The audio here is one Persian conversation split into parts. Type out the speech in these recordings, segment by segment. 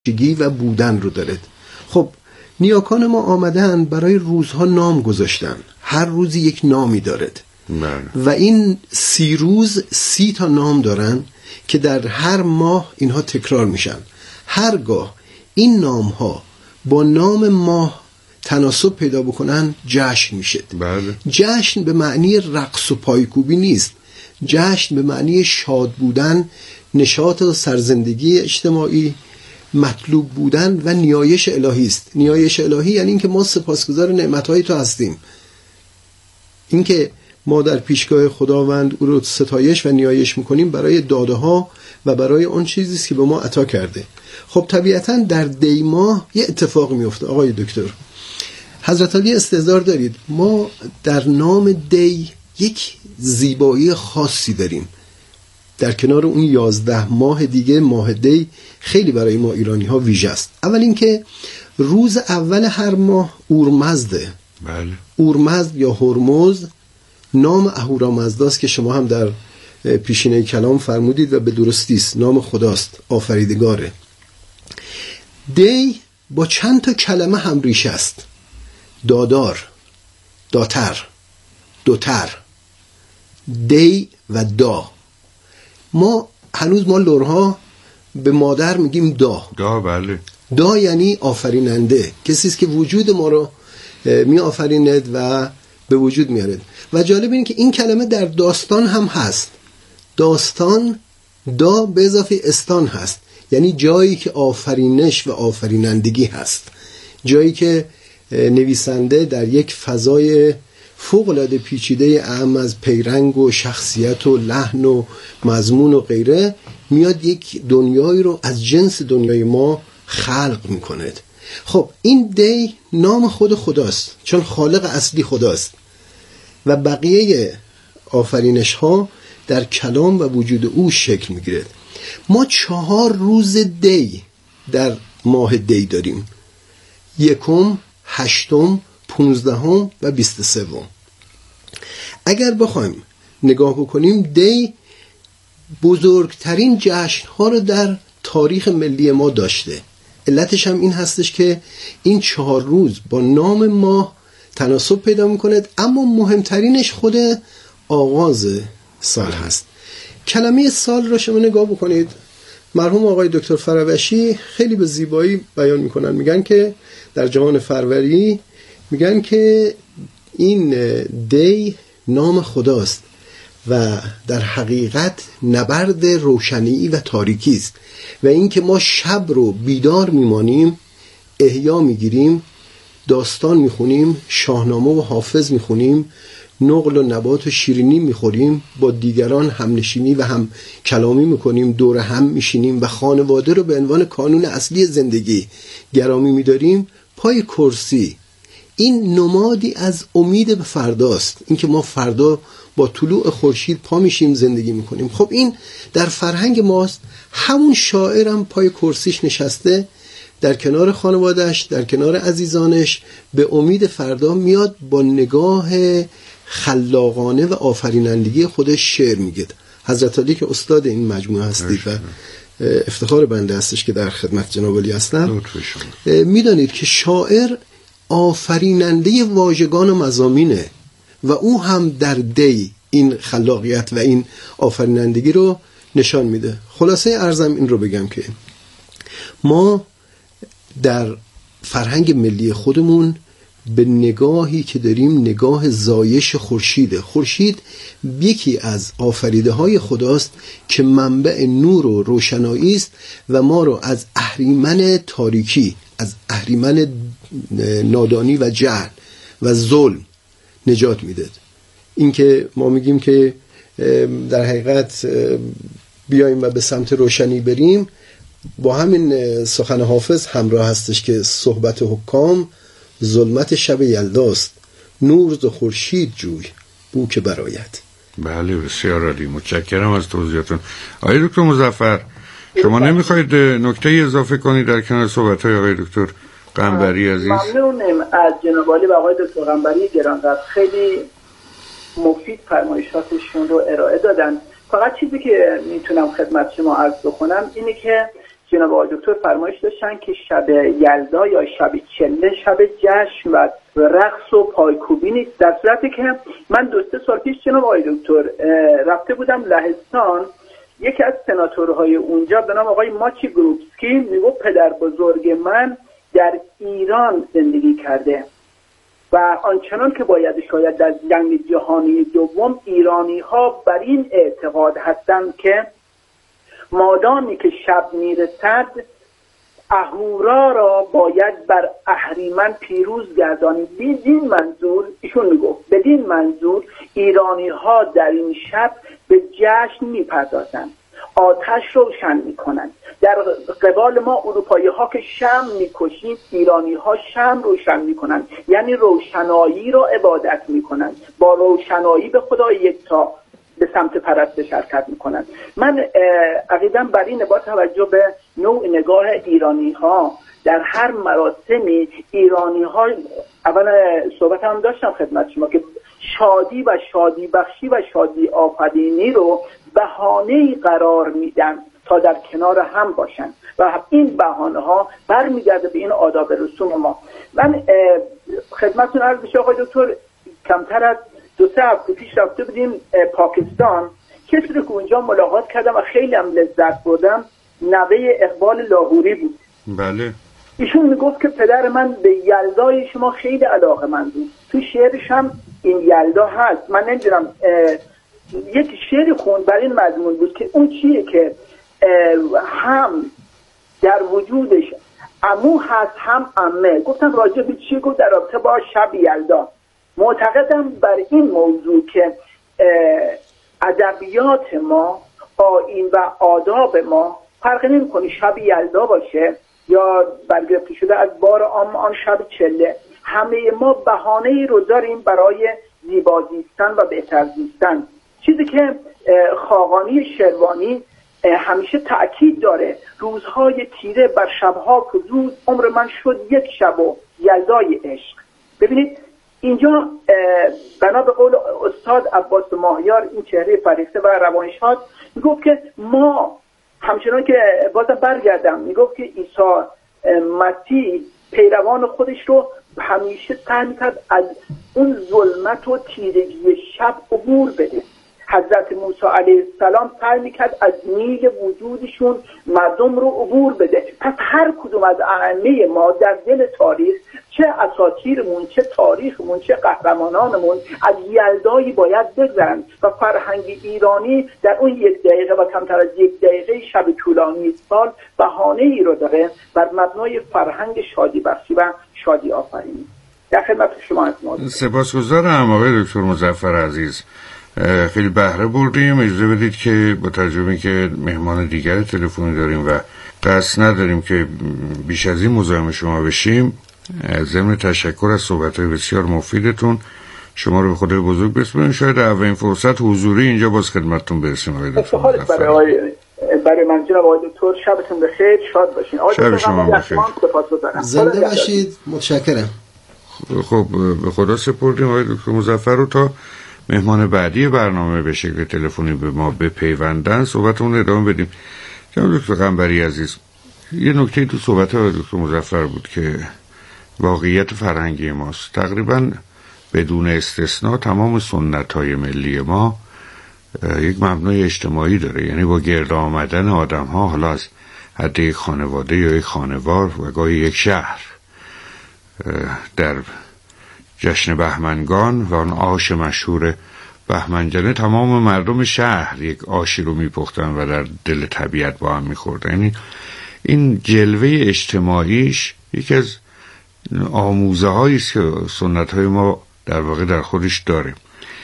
و بودن رو داره. خب نیاکان ما آمدن برای روزها نام گذاشتن، هر روزی یک نامی دارد و این 30 روز 30 تا نام دارن که در هر ماه اینها تکرار میشن. هرگاه این نام ها با نام ماه تناسب پیدا بکنن جشن میشه. جشن به معنی رقص و پایکوبی نیست، جشن به معنی شاد بودن، نشاط و سرزندگی اجتماعی، مطلوب بودن و نیایش الهی است. نیایش الهی یعنی اینکه ما سپاسگزار نعمتهای تو هستیم، اینکه ما در پیشگاه خداوند او رو ستایش و نیایش میکنیم برای داده ها و برای اون چیزی که به ما عطا کرده. خب طبیعتا در دی ماه یه اتفاق میفته. آقای دکتر حضرت علی استحضار دارید، ما در نام دی یک زیبایی خاصی داریم. در کنار اون 11 ماه دیگه ماه دی خیلی برای ما ایرانی ها ویژه است. اول اینکه روز اول هر ماه اورمزده. بله. اورمزد یا هرمز نام اهورامزداست که شما هم در پیشینه کلام فرمودید و به درستی است، نام خداست، آفریدگاره. دی با چند تا کلمه هم ریشه است: دادار، داتر، دوتر، دی و دا. ما هنوز ما لورها به مادر میگیم دا. بله. دا یعنی آفریننده، کسی است که وجود ما رو می آفریند و به وجود میارد. و جالب اینه که این کلمه در داستان هم هست. داستان دا به اضافه استان هست، یعنی جایی که آفرینش و آفرینندگی هست، جایی که نویسنده در یک فضای فوق‌العاده پیچیده اعم از پیرنگ و شخصیت و لحن و مضمون و غیره میاد یک دنیایی رو از جنس دنیای ما خلق میکند. خب این دی نام خود خداست، چون خالق اصلی خداست و بقیه آفرینش ها در کلام و وجود او شکل میگیرد. ما 4 روز دی در ماه دی داریم: 1، 8، 15 و 23. اگر بخوایم نگاه بکنیم دی بزرگترین جشن ها رو در تاریخ ملی ما داشته. علتش هم این هستش که این 4 روز با نام ماه تناسب پیدا میکند، اما مهمترینش خود آغاز سال هست. کلمه سال رو شما نگاه بکنید، مرحوم آقای دکتر فروشی خیلی به زیبایی بیان میکنن. میگن که در جهان فروری میگن که این دی نام خداست و در حقیقت نبرد روشنی و تاریکی است و اینکه ما شب رو بیدار میمانیم، احیا میگیریم، داستان میخونیم، شاهنامه و حافظ میخونیم، نقل و نبات و شیرینی میخوریم، با دیگران همنشینی و هم کلامی میکنیم، دور هم میشینیم و خانواده رو به عنوان کانون اصلی زندگی گرامی میداریم. پای کرسی این نمادی از امید به فرداست، اینکه ما فردا با طلوع خورشید پا میشیم زندگی میکنیم. خب این در فرهنگ ماست. همون شاعرم پای کرسیش نشسته در کنار خانوادهش، در کنار عزیزانش، به امید فردا میاد با نگاه خلاقانه و آفرینندگی خودش شعر میگه. حضرت علی که استاد این مجموعه هستید و افتخار بنده هستش که در خدمت جناب علی هستم. میدانید که شاعر آفریننده واژگان و مضامینه و او هم در دی این خلاقیت و این آفرینندگی رو نشان میده. خلاصه عرضم این رو بگم که ما در فرهنگ ملی خودمون به نگاهی که داریم نگاه زایش خورشیده. خورشید یکی از آفریده های خداست که منبع نور و روشنایی است و ما رو از اهریمن تاریکی، از اهریمن نادانی و جهل و ظلم نجات میده. این که ما میگیم که در حقیقت بیایم و به سمت روشنی بریم، با همین سخن حافظ همراه هستش که صحبت حکام ظلمت شب یلداست، نور ز خورشید جوی بو که برآید. بله بسیار عالی، متشکرم از توضیحاتون. آقای دکتر مظفر، شما نمیخواید نکته اضافه کنید در کنار صحبت‌های آقای دکتر قنبری عزیز؟ ممنونم از جناب عالی و آقای دکتر قنبری گرانقدر، خیلی مفید فرمایشاتشون رو ارائه دادن. فقط چیزی که میتونم خدمت شما عرض بکنم اینه که جناب آقای دکتر فرمایش داشتن که شب یلدا یا شب چله شب جشن و رقص و پایکوبی نیست، در صورتی که من 2-3 سال پیش جناب آقای دکتر رفته بودم لهستان. یکی از سناتورهای اونجا به نام آقای ماچی گروبسکی میگفت پدر بزرگ من در ایران زندگی کرده و آنچنان که باید شاید در جنگ جهانی دوم ایرانی ها بر این اعتقاد هستند که مادامی که شب میرسد اهورا را باید بر اهریمن پیروز گردانید. بدین منظور ایشون میگفت بدین منظور ایرانی ها در این شب به جشن میپردازند، آتش روشن میکنند. در قبال ما اروپایی ها که شمع میکشید، ایرانی ها شمع روشن میکنند، یعنی روشنایی را عبادت میکنند، با روشنایی به خدای یکتا به سمت پرستش حرکت میکنند. من عقیدم بر این با توجه به نوع نگاه ایرانی ها در هر مراسمی، ایرانی ها اول صحبت هم داشتم خدمت شما که شادی و شادی بخشی و شادی آفرینی رو بهانه‌ای قرار میدن تا در کنار هم باشن و این بهانه ها برمیگرده به این آداب رسوم ما. من خدمتتون عرض بشه آقای دکتر، کمتر از 2-3 هفته پیش رفته بودیم پاکستان. کسی رو که اونجا ملاقات کردم و خیلی هم لذت بردم نوه اقبال لاهوری بود. بله. ایشون میگفت که پدر من به یلدای شما خیلی علاقه‌مند بود، تو شعرش هم این یلدا هست. من نمیدونم یک شعر خون بر این مضمون بود که اون چیه که هم در وجودش عمو هست هم عمه. گفتم راجع به چی؟ گفت در رابطه با شب یلدا. معتقدم بر این موضوع که ادبیات ما، آیین و آداب ما فرق نمی‌کنه شب یلدا باشه یا برگرفته شده از بار عام آن شب چله، همه ما بهانه‌ای رو داریم برای زیبا زیستن و بهتر زیستن. چیزی که خاقانی شروانی همیشه تأکید داره، روزهای تیره بر شبها فزود، عمر من شد یک شب و یلدای عشق. ببینید اینجا بنا به قول استاد عباس ماهیار، این چهره فرهیخته و روانشناس، میگفت که ما همچنان که بازم برگردم میگفت که عیسی مسیح پیروان خودش رو همیشه سعی می‌کرد از اون ظلمت و تیرگی شب عبور بده. حضرت موسی علیه السلام سعی می‌کرد از نیل وجودشون مردم رو عبور بده. پس هر کدوم از ائمه ما در دل تاریخ، چه اساطیرمون، چه تاریخمون، چه قهرمانانمون، از یلدایی باید بگذرن و فرهنگ ایرانی در اون 1 دقیقه و کمتر از 1 دقیقه شب طولانی سال بهانه‌ای رو داره بر مبنای فرهنگ شادی بخشی و شادی آفرینی. در خدمت شما هستم. سپاسگزارم آقای دکتر مظفر عزیز، خیلی بهره بردیم. اجازه بدید که با تجربه که مهمان دیگر تلفنی داریم و قصد نداریم که بیش از این مزاحم شما بشیم، ضمن تشکر از صحبت‌های بسیار مفیدتون شما رو به خدای بزرگ بسپاریم. شاید اولین فرصت حضوری اینجا باز خدمتتون برسیم آقای دکتر مظفر. برای من جناب آقای دکتر، شبتون بخیر، شاد باشین. شب شما بخیر. زنده باشید. متشکرم. خب به خدا سپردیم آقای دکتر مظفر رو. تا مهمان بعدی برنامه به شکل تلفنی به ما بپیوندن صحبتمون ادامه بدیم. جناب دکتر قنبری عزیز، یه نکته تو صحبت آقای دکتر مظفر بود که واقعیت فرهنگی ماست. تقریبا بدون استثناء تمام سنت‌های ملی ما یک مبنای اجتماعی داره، یعنی با گرد آمدن آدم‌ها، حالا از حد یک خانواده یا یک خانوار و گاهی یک شهر، در جشن بهمنگان و آن آش مشهور بهمنجانه تمام مردم شهر یک آشی رو میپختن و در دل طبیعت با هم میخوردن. یعنی این جلوه اجتماعیش یکی از آموزه هایی است که سنت های ما در واقع در خودش داره.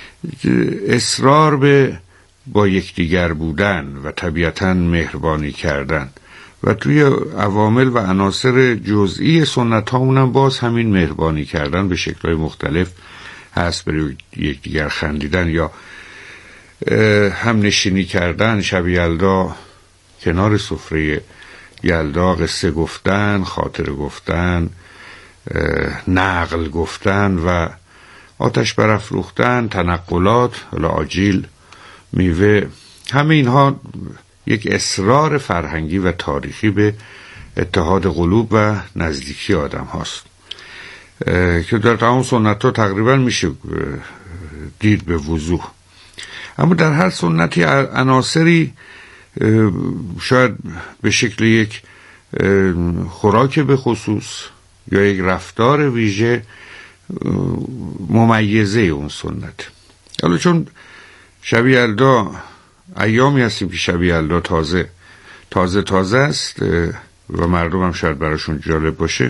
اصرار به با یکدیگر بودن و طبیعتاً مهربانی کردن و توی عوامل و عناصر جزئی سنت هامون هم باز همین مهربانی کردن به شکل‌های مختلف هست. برای یکدیگر خندیدن یا هم نشینی کردن، شب یلدا کنار سفره یلدا قصه گفتن، خاطره گفتن، نقل گفتن و آتش برافروختن، تنقلات، حالا آجیل، میوه، همه اینها یک اصرار فرهنگی و تاریخی به اتحاد قلوب و نزدیکی آدم هاست که در تمام سنت ها تقریبا میشه دید به وضوح. اما در هر سنتی عناصری شاید به شکل یک خوراک به خصوص یا یک رفتار ویژه ممیزه اون سنت. حالا چون شب یلدا ایامی هستیم که شب یلدا تازه است و مردم هم شاید براشون جالب باشه،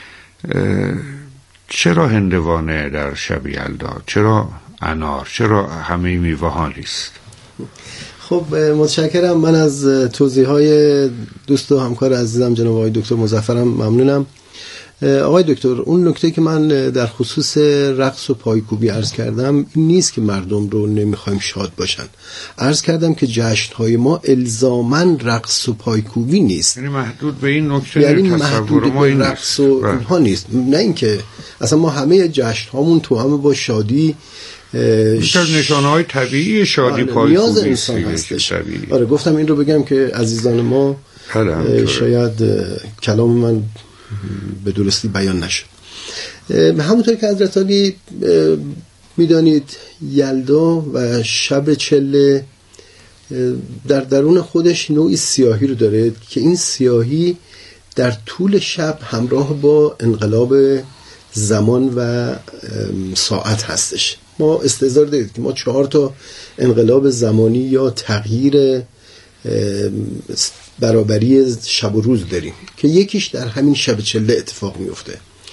چرا هندوانه در شب یلدا؟ چرا انار؟ چرا همه میوه ها نیست؟ خب متشکرم. من از توضیحات دوست و همکار عزیزم جناب آقای دکتر مظفرم ممنونم. آقای دکتر، اون نکته که من در خصوص رقص و پایکوبی عرض کردم این نیست که مردم رو نمیخوایم شاد باشن. عرض کردم که جشن‌های ما الزاماً رقص و پایکوبی نیست، یعنی محدود به این نکته، یعنی محدود به رقص و اینها نیست. نه اینکه اصلا ما همه جشن‌هامون توأم با شادی نشانه‌های طبیعی شادی پایکوبی نیاز انسان هستش. آره گفتم این رو بگم که عزیزان ما شاید کلام من به درستی بیان نشد. همونطور که حضرت علی میدانید یلدا و شب چله در درون خودش نوعی سیاهی رو داره که این سیاهی در طول شب همراه با انقلاب زمان و ساعت هستش. ما استحضار دارید که ما 4 انقلاب زمانی یا تغییر برابری شب و روز داریم که یکیش در همین شب چله اتفاق میفته.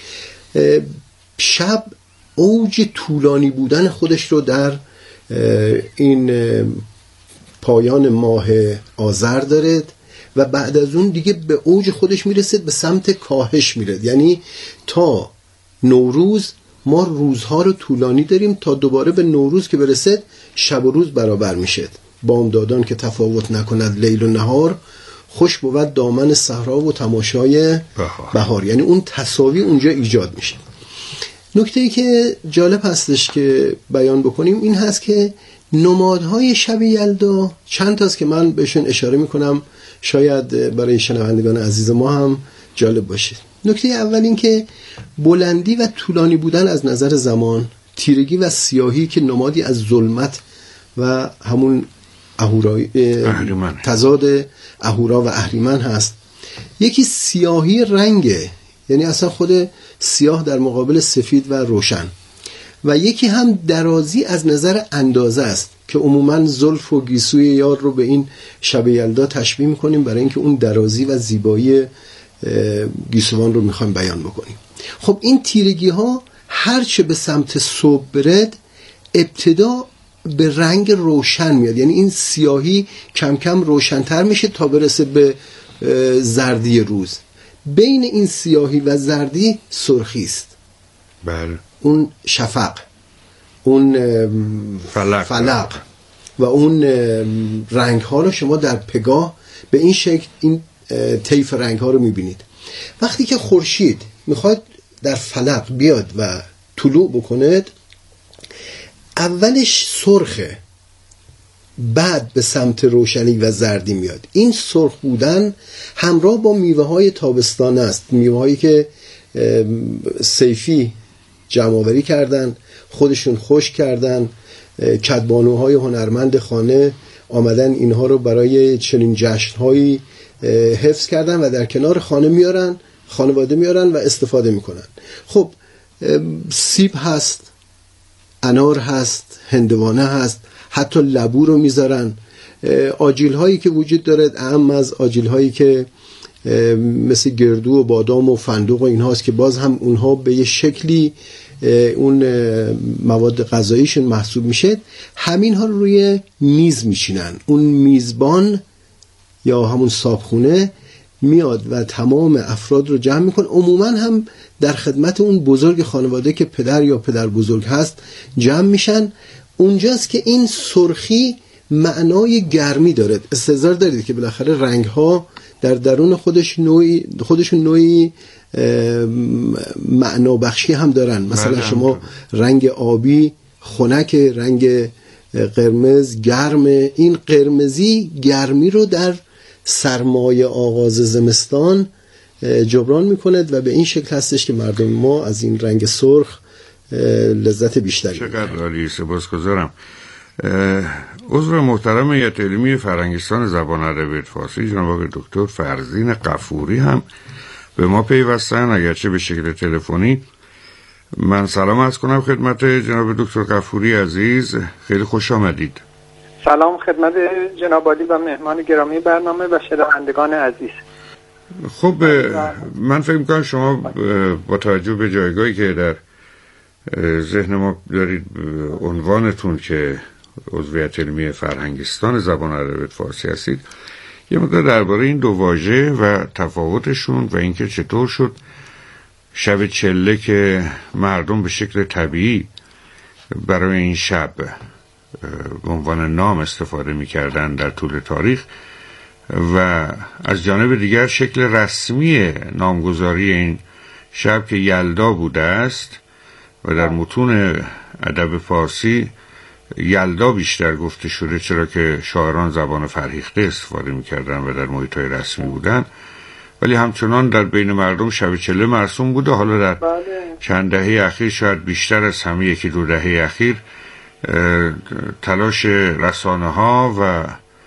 شب اوج طولانی بودن خودش رو در این پایان ماه آذر دارد و بعد از اون دیگه به اوج خودش میرسد، به سمت کاهش میرد. یعنی تا نوروز ما روزها رو طولانی داریم تا دوباره به نوروز که برسد شب و روز برابر میشد. بامدادان که تفاوت نکند لیل و نهار، خوش بود دامن صحرا و تماشای بهار. یعنی اون تساوی اونجا ایجاد میشه. نکته‌ای که جالب هستش که بیان بکنیم این هست که نمادهای شب یلدا چند تاست که من بهشون اشاره میکنم، شاید برای شنوندگان عزیز ما هم جالب باشه. نکته اول این که بلندی و طولانی بودن از نظر زمان، تیرگی و سیاهی که نمادی از ظلمت و همون تضاد اهورا و اهریمن هست. یکی سیاهی رنگه، یعنی اصلا خود سیاه در مقابل سفید و روشن، و یکی هم درازی از نظر اندازه است که عموما زلف و گیسوی یار رو به این شب یلدا تشبیه میکنیم برای اینکه اون درازی و زیبایی گیسوان رو میخوایم بیان بکنیم. خب این تیرگی ها هرچه به سمت صبح برد ابتدا به رنگ روشن میاد، یعنی این سیاهی کم کم روشنتر میشه تا برسه به زردی روز. بین این سیاهی و زردی سرخی است. بله. اون شفق، اون فلق و اون رنگ ها رو شما در پگاه به این شکل این طیف رنگ ها رو میبینید. وقتی که خورشید میخواد در فلق بیاد و طلوع بکند، اولش سرخه، بعد به سمت روشنی و زردی میاد. این سرخ بودن همراه با میوه های تابستان است، میوه هایی که صیفی جمع آوری کردن، خودشون خشک کردن، کدبانوهای هنرمند خانه آمدن اینها رو برای چنین جشنهایی حفظ کردن و در کنار خانه میارن، خانواده میارن و استفاده میکنن. خب سیب هست، انار هست، هندوانه هست، حتی لبو رو میذارن. آجیل هایی که وجود دارد اهم از آجیل هایی که مثل گردو و بادام و فندق و اینهاست که باز هم اونها به یه شکلی اون مواد غذاییشون محسوب میشه. همین ها رو روی میز میشینن. اون میزبان یا همون صابخونه میاد و تمام افراد رو جمع میکنه. عموما هم در خدمت اون بزرگ خانواده که پدر یا پدر بزرگ هست جمع میشن. اونجاست که این سرخی معنای گرمی داره. استحضار دارید که بالاخره رنگ ها در درون خودشون نوعی معنا بخشی هم دارن. مثلا شما رنگ آبی خنک، رنگ قرمز گرمه. این قرمزی گرمی رو در سرمای آغاز زمستان جبران میکنه و به این شکل هستش که مردم ما از این رنگ سرخ لذت بیشتری. چقدر عالی، سپاسگزارم. عضو محترم هیئت علمی فرهنگستان زبان ادبیات فارسی جناب آقای دکتر فرزین غفوری هم به ما پیوستن، اگرچه به شکل تلفنی. من سلام عرض کنم خدمت جناب دکتر غفوری عزیز، خیلی خوش آمدید. سلام خدمت جناب عالی و مهمان گرامی برنامه و شنوندگان عزیز. خب من فکر می‌کنم شما با توجه به جایگاهی که در ذهن ما دارید، عنوانتون که عضویت علمی فرهنگستان زبان ادبیات فارسی هستید، یه مقدار درباره این دو واژه و تفاوتشون و اینکه چطور شد شب چله که مردم به شکل طبیعی برای این شب به عنوان نام استفاده می‌کردن در طول تاریخ و از جانب دیگر شکل رسمی نامگذاری این شب که یلدا بوده است و در متون ادب فارسی یلدا بیشتر گفته شده، چرا که شاعران زبان فرهیخته استفاده می‌کردن و در محیط‌های رسمی بودن، ولی همچنان در بین مردم شب چله مرسوم بوده. حالا در چند دهه اخیر، شاید بیشتر از همه یکی دو دهه اخیر، تلاش رسانه‌ها و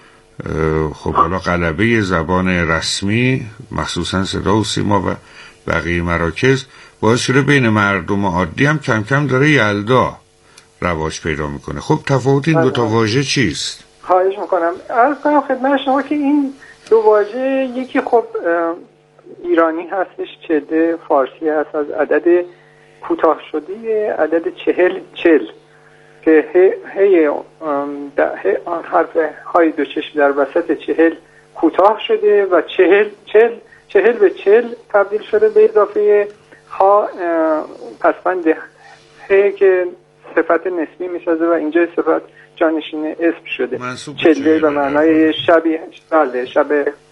خب حالا غلبه زبان رسمی مخصوصا صدا و سیما و بقیه مراکز باعث شده بین مردم عادی هم کم کم داره یلدا رواج پیدا میکنه. خب تفاوت این دو تا واژه چیست؟ خواهش میکنم. عرض کنم خدمت شما که این دو واژه یکی خب ایرانی هستش، چله فارسی هست، از عدد کوتاه شده عدد 40 که هی آن حرف های دو چشم در وسط 40 کوتاه شده و 40 به 40 تبدیل شده، به اضافه ها پسفند هی که صفت نسبی میسازه و اینجا صفت جانشین اسم شده. چله به معنای شبی، بله، شب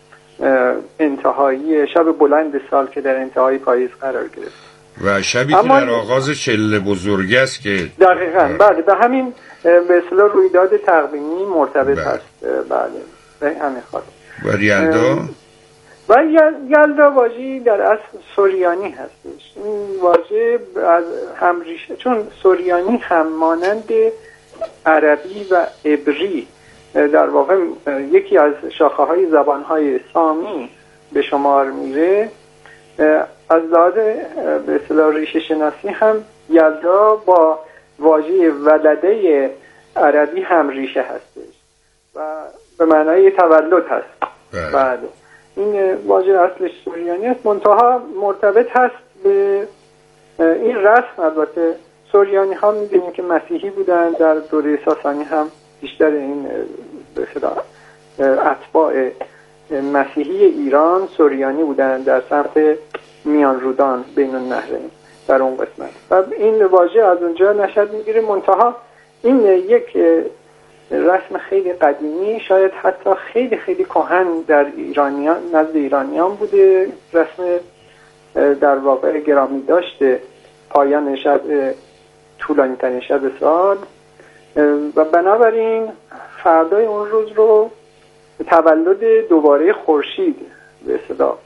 انتهایی، شب بلند سال که در انتهای پاییز قرار گرفت و شبی که در آغاز چله بزرگ است که دقیقاً بله به همین به اصطلاح رویداد تقویمی مرتبط هست. بله به همین خاطر. و یلدا و یلدا واژه‌ای در اصل سوریانی هستش. این واژه از همریشه، چون سوریانی هم مانند عربی و عبری در واقع یکی از شاخه‌های زبان‌های سامی به شمار میره، از لحاظ به اصطلاح ریشه شناسی هم یلدا با واژه ولده عربی هم ریشه هستش و به معنای تولد هست. بله این واژه اصلش سوریانی است، منتها مرتبط هست به این رسم. البته سوریانی ها می‌بینیم که مسیحی بودن، در دوره ساسانی هم بیشتر این به اصطلاح اتباع مسیحی ایران سوریانی بودن در سمت میان رودان بین النهرین در اون قسمت و این واژه از اونجا نشأت میگیره. منتها این یک رسم خیلی قدیمی، شاید حتی خیلی خیلی کهن در ایرانیان، نزد ایرانیان بوده، رسم در واقع گرامی داشته پایان شب، طولانی ترین شب سال و بنابراین فردای اون روز رو تولد دوباره خورشید به اصطلاح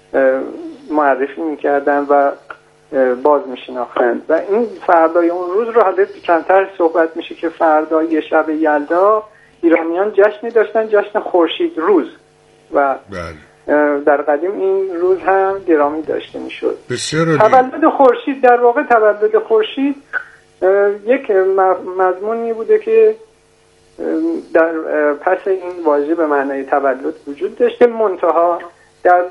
معرفی میکردن و باز میشناختند و این فردای اون روز رو حالا کمتر صحبت میشه که فردای شب یلدا ایرانیان جشنی داشتن، جشن خورشید روز و در قدیم این روز هم گرامی داشته میشد. تولد خورشید، در واقع تولد خورشید یک مضمونی بوده که در پس این واژه به معنای تولد وجود داشته، منتها در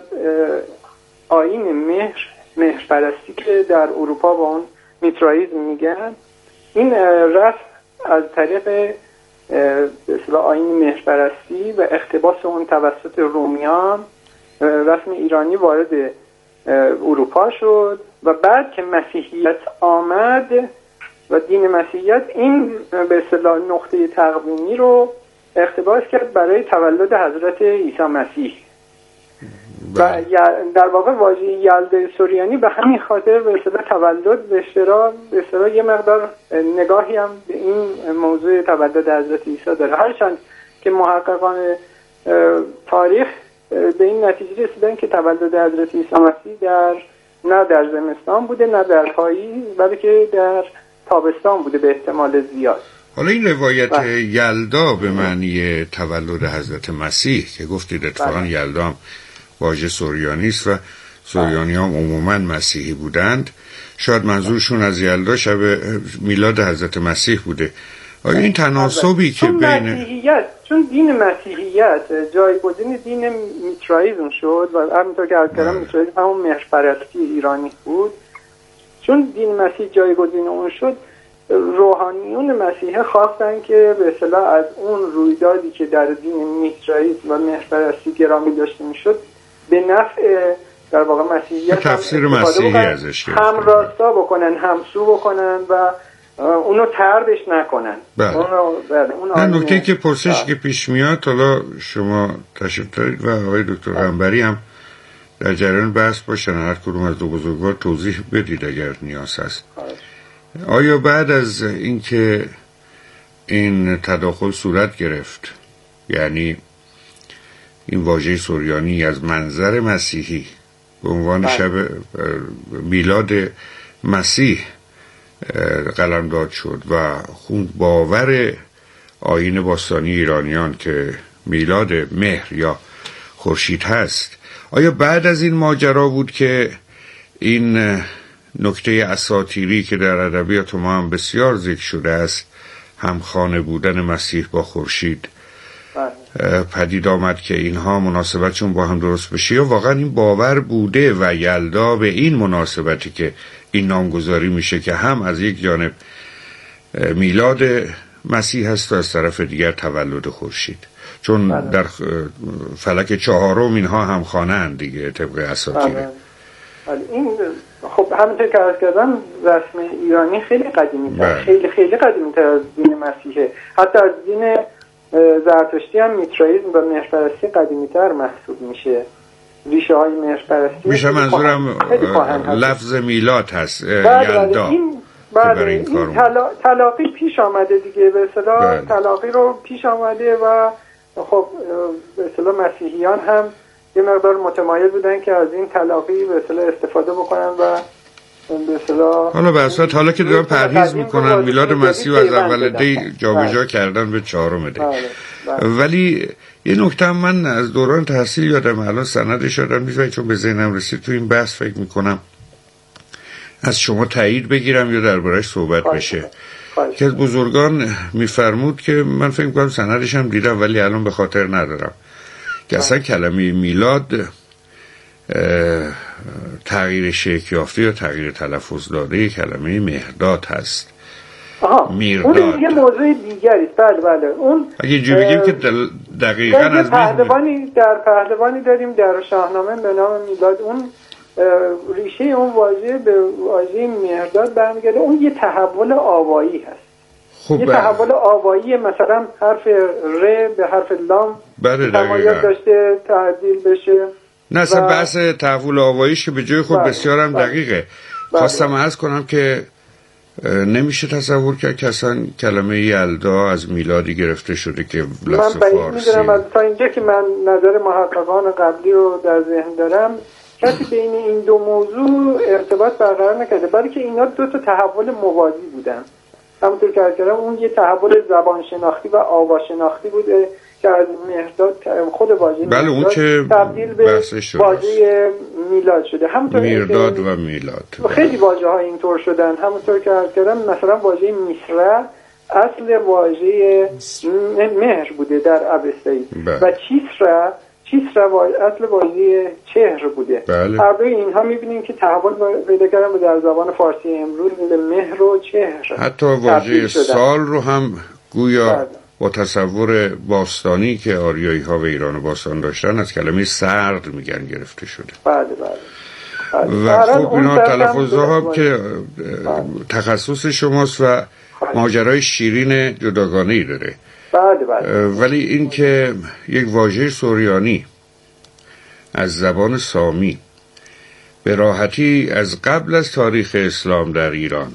آیین مهرپرستی که در اروپا با اون میترائیسم میگن، این رسم از طریق به اصطلاح آیین مهرپرستی و اقتباس اون توسط رومیان، رسم ایرانی وارد اروپا شد و بعد که مسیحیت آمد و دین مسیحیت این به اصطلاح نقطه تقویمی رو اقتباس کرد برای تولد حضرت عیسی مسیح و در واقع واژه یلده سوریانی به همین خاطر به اصطلاح تولد به اصطلاح یه مقدار نگاهی هم به این موضوع تولد حضرت عیسی داره، هرچند که محققان تاریخ به این نتیجه رسیدن که تولد حضرت عیسی مسیح نه در زمستان بوده نه در پاییز، بلکه در تابستان بوده به احتمال زیاد. حالا این روایت یلدا به معنی تولد حضرت مسیح که گفتید اتفاقا یلدا هم واژه سوریانی است و سوریانی هم عموما مسیحی بودند، شاید منظورشون از یلدا شب میلاد حضرت مسیح بوده. آیا این تناسبی که بین چون دین مسیحیت جایگزین دین میترائیسم شد و همونطور که عرض کردم میترائیسم همون مهرپرستی ایرانی بود، چون دین مسیح جایگزین اون شد، روحانیون مسیحی خواستن که به اصطلاح از اون رویدادی که در دین میترائیسم و مهرپرستی گرامی داشته میشد به نفع در واقع مسیحیت تفسیر مسیحی ازش هم راستا بکنن، همسو بکنن و اونو تردش نکنن. اون نکته که پرسش که پیش میاد، حالا شما تشریف دارید و آقای دکتر قنبری هم در جریان بحث باشن، هر کدوم از دو بزرگوار توضیح بدید اگر نیاز هست. آیا بعد از اینکه این تداخل صورت گرفت، یعنی این واژه سوریانی از منظر مسیحی به عنوان شب میلاد مسیح قلمداد شد و خون باور آیین باستانی ایرانیان که میلاد مهر یا خورشید هست، آیا بعد از این ماجرا بود که این نکته اساطیری که در ادبیات ما هم بسیار ذکر شده است، همخانه بودن مسیح با خورشید، پدید آمد که اینها مناسبتشون با هم درست بشه، یا واقعا این باور بوده و یلدا به این مناسبتی که این نامگذاری میشه که هم از یک جانب میلاد مسیح هست و از طرف دیگر تولد خورشید، چون در فلک چهارم اینها هم خانه اند دیگه طبق اساطیره. این خب همونطور که عرض کردم رسم ایرانی خیلی قدیمی تر، خیلی قدیمی تر از دین مسیحه. حتی از دین زرتشتی هم میترائیسم و مهرپرستی قدیمی تر محسوب میشه. ریشه های مهرپرستی میشه، منظورم لفظ میلاد هست. یلدا این تلاقی پیش آمده دیگه، به اصطلاح تلاقی رو پیش آمده و خب به اصطلاح مسیحیان هم یه مقدار متمایل بودن که از این تلاقی به اصطلاح استفاده بکنن و به اصطلاح حالا که دارن پرهیز میکنن میلاد مسیح از اول دی جابجا کردن به چهارم دی. ولی یه نکته من از دوران تحصیل یادم، الان سندش یادم نیست چون به ذهنم رسید تو این بحث فکر میکنم از شما تایید بگیرم یا درباره‌اش صحبت بشه، که از بزرگان میفرمود که من فکر میکنم سندش هم دیدم ولی الان به خاطر ندارم که اصلا کلمه میلاد تغییر شکل یافته یا تغییر تلفظ داده کلمه مهرداد هست. میرداد اون یه موضوع دیگری است. بله اون اگه جو بگیم که دقیقاً از پهلوانی داریم در شاهنامه به نام میلاد. اون ریشه اون واژه به واژه مهرداد برمیگرده. اون یه تحول آوایی هست. یه تحول آوایی، مثلا حرف ر به حرف لام تمایل داشته تعدیل بشه. نه اصلا بحث تحول آواییش که به جای خود بسیار هم دقیقه. خواستم عرض کنم که نمیشه تصور کرد که اصلا کلمه یلدا از میلادی گرفته شده که لفظ فارسی. من تا اینجا که من نظر محققان قبلی رو در ذهن دارم، کسی بین این دو موضوع ارتباط برقرار نکرده، بلکه اینا دو تا تحول موازی بودن. همونطور که کردم اون یه تحول زبان شناختی و آوا شناختی بوده که از مهرداد خود واژه بله اون که تبدیل به واژه میلاد شده. همونطور میرداد و میلاد خیلی واژه ها اینطور شدن. همونطور که کردم مثلا واژه میسره اصل واژه مهر بوده در ابستایی و چیسره اصل واژه چهر بوده. هر دوی اینها میبینیم که تحول پیدا کردن و در زبان فارسی امروز به مهر و چهر. حتی واژه سال رو هم گویا با تصور باستانی که آریایی ها و ایران باستان داشتن از کلمه سرد میگن گرفته شده. بله. و خب اینا تلفظها ها که تخصص شماست و ماجرای شیرین جداگانه‌ای داره. بله. ولی این که یک واژه سوریانی از زبان سامی به راحتی از قبل از تاریخ اسلام در ایران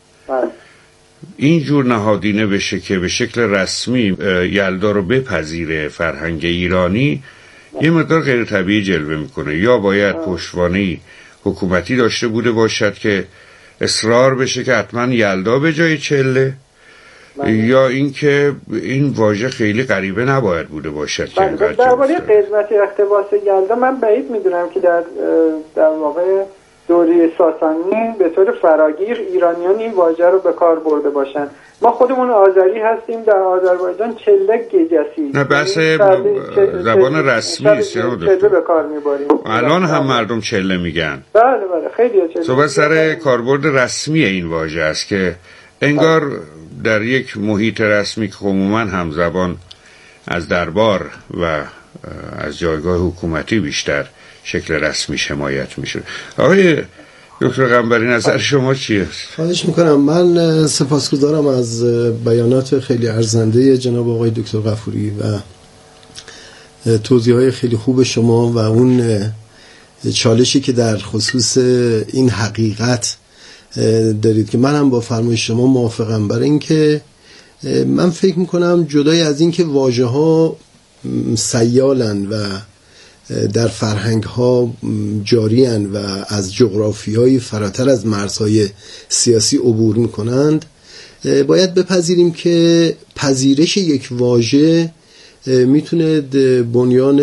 اینجور نهادینه بشه که به شکل رسمی یلدا رو بپذیره فرهنگ ایرانی، یه مقدار غیر طبیعی جلوه میکنه. یا باید پشتوانه‌ای حکومتی داشته بوده باشد که اصرار بشه که حتما یلدا به جای چله، یا اینکه این واژه خیلی غریبه نباید بوده باشد. درباره قسمت اقتباس یلدا من بعید میدونم که در واقع دوره ساسانی به طور فراگیر ایرانیان این واژه رو به کار برده باشن. ما خودمون آذری هستیم، در آذربایجان چله گجسی، نه بحث زبان رسمی است، چله به کار میبریم. الان هم مردم چله میگن. بله خیلی چله. صحبت سر کاربرد رسمی این واژه است که انگار در یک محیط رسمی که عموما هم زبان از دربار و از جایگاه حکومتی بیشتر شکل رسمی حمایت میشه. آقای دکتر قنبری نظر شما چیه؟ خواهش میکنم. من سپاسگزارم از بیانات خیلی ارزنده جناب آقای دکتر غفوری و توضیحات خیلی خوب شما و اون چالشی که در خصوص این حقیقت دارید که من هم با فرمایش شما موافقم. برای اینکه من فکر میکنم جدای از این که واژه ها سیالن و در فرهنگ ها جاریان و از جغرافیای فراتر از مرزهای سیاسی عبور میکنند، باید بپذیریم که پذیرش یک واژه میتونه بنیان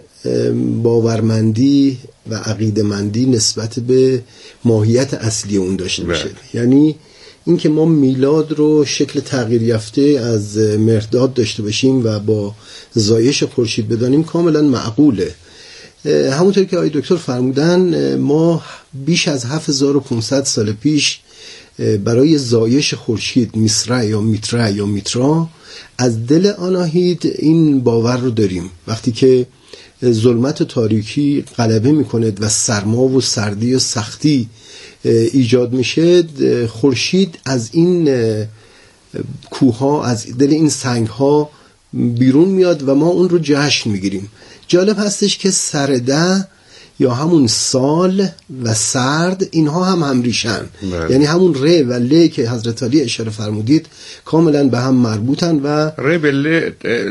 باورمندی و عقیده‌مندی نسبت به ماهیت اصلی اون داشته باشه. یعنی اینکه ما میلاد رو شکل تغییر یافته از مرداد داشته باشیم و با زایش خورشید بدانیم کاملا معقوله. همونطور که آقای دکتر فرمودن ما بیش از 7500 سال پیش برای زایش خورشید میسرا یا میترا یا میترا از دل آناهید این باور رو داریم. وقتی که ظلمت و تاریکی غلبه میکنه و سرما و سردی و سختی ایجاد میشه، خورشید از این کوه‌ها از دل این سنگ‌ها بیرون میاد و ما اون رو جشن میگیریم. جالب هستش که سرده یا همون سال و سرد اینها هم ریشن، یعنی همون ر و ل که حضرت علی اشاره فرمودید کاملا به هم مربوطن و ر به ل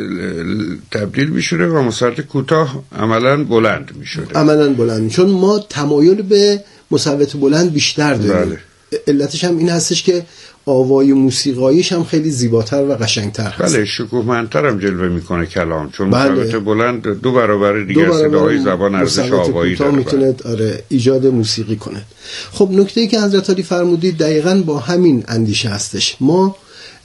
تبدیل میشه و مصدر کوتاه عملا بلند میشه. عملا بلند، چون ما تمایل به مصوت بلند بیشتر داریم. علتش هم این هستش که آوای موسیقاییش هم خیلی زیباتر و قشنگتر هست. بله، شکوهمندتر هم جلوه میکنه کلام، چون مصوت بلند دو برابر دیگه صداهای زبان ارزش آوایی داره. میتونه ایجاد موسیقی کنه. خب نکته‌ای که حضرت علی فرمودید دقیقاً با همین اندیشه هستش. ما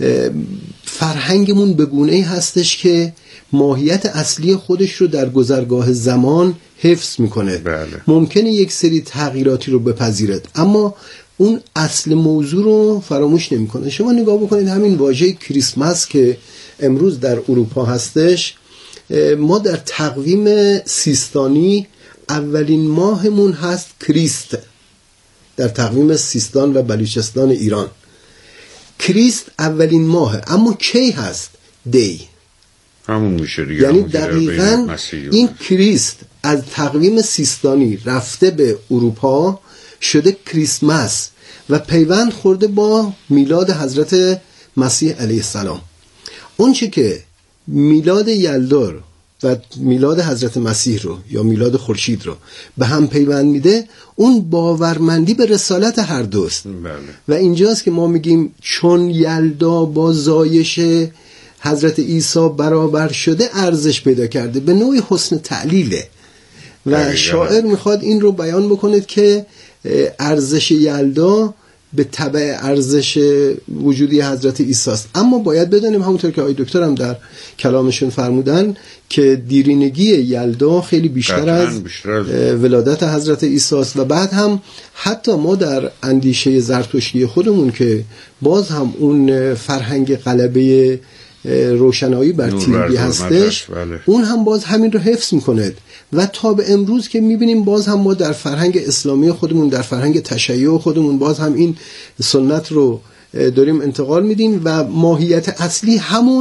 فرهنگمون به گونه‌ای هستش که ماهیت اصلی خودش رو در گذرگاه زمان حفظ میکنه. ممکنه یک سری تغییراتی رو بپذیرد اما اون اصل موضوع رو فراموش نمیکنه. شما نگاه بکنید همین واژه کریسمس که امروز در اروپا هستش، ما در تقویم سیستانی اولین ماهمون هست کریست، در تقویم سیستان و بلوچستان ایران کریست اولین ماهه، اما کی هست؟ دی همون میشه دیگه. یعنی دقیقاً این کریست از تقویم سیستانی رفته به اروپا شده کریسمس و پیوند خورده با میلاد حضرت مسیح علیه السلام. اون چه که میلاد یلدا و میلاد حضرت مسیح رو یا میلاد خورشید رو به هم پیوند میده، اون باورمندی به رسالت هر دوست. و اینجاست که ما میگیم چون یلدا با زایش حضرت عیسی برابر شده ارزش پیدا کرده، به نوعی حسن تعلیله و شاعر میخواد این رو بیان بکنه که ارزش یلدا به تبع ارزش وجودی حضرت عیسی است. اما باید بدونیم همونطور که آقای دکتر هم در کلامشون فرمودن که دیرینگی یلدا خیلی بیشتر از ولادت حضرت عیسی است و بعد هم حتی ما در اندیشه زرتشتی خودمون که باز هم اون فرهنگ غلبه روشنایی بر تیرگی هستش، اون هم باز همین رو حفظ میکنه و تا به امروز که میبینیم باز هم ما در فرهنگ اسلامی خودمون، در فرهنگ تشیع خودمون باز هم این سنت رو داریم انتقال میدیم و ماهیت اصلی همون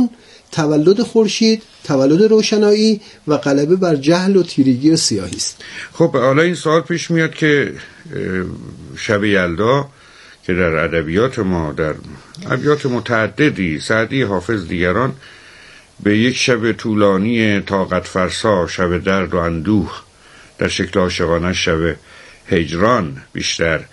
تولد خورشید، تولد روشنایی و غلبه بر جهل و تیرگی و سیاهی است. خب حالا این سوال پیش میاد که شب یلدا که در ادبیات ما، در ابیات متعددی، سعدی، حافظ، دیگران، به یک شب طولانی طاقت فرسا، شب درد و اندوه، در شکل عاشقانه شب هجران بیشتر